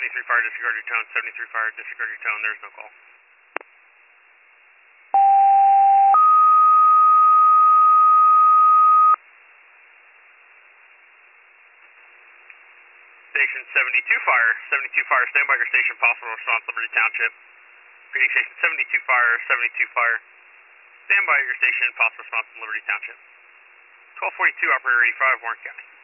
73 fire, disregard your tone. 73 fire, disregard your tone. There's no call. Station 72 fire. 72 fire, stand by your station. Possible response, Liberty Township. Greeting station 72 fire. 72 fire. Stand by your station. Possible response in Liberty Township. 1242, operator 85, Warren County.